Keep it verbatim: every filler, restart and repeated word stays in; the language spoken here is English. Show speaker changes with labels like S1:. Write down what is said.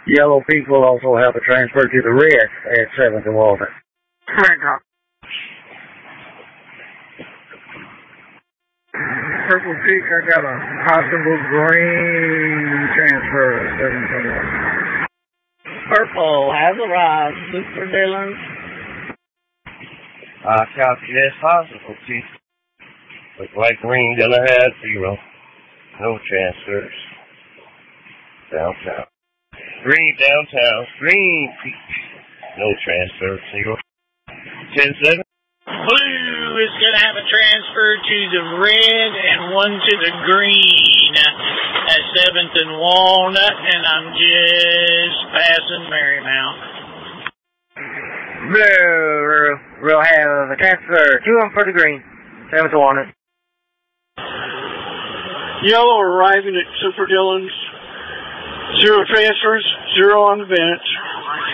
S1: Yellow people also have a transfer to the red at seventh and Walnut. Purple Peak, I got a possible green transfer at seventh and Walnut.
S2: Purple has arrived, Super Dillon.
S3: I calculate possible, Chief. Look like green gonna have zero. No transfers. Downtown. Green downtown. Green Peach. No transfer. Zero. ten seven.
S2: Blue is going to have a transfer to the red and one to the green at seventh and Walnut, and I'm just passing Marymount.
S4: Blue will have a transfer. Two of them for the green. seventh and Walnut.
S5: Yellow arriving at Super Dillon's. Zero transfers, zero on the bench.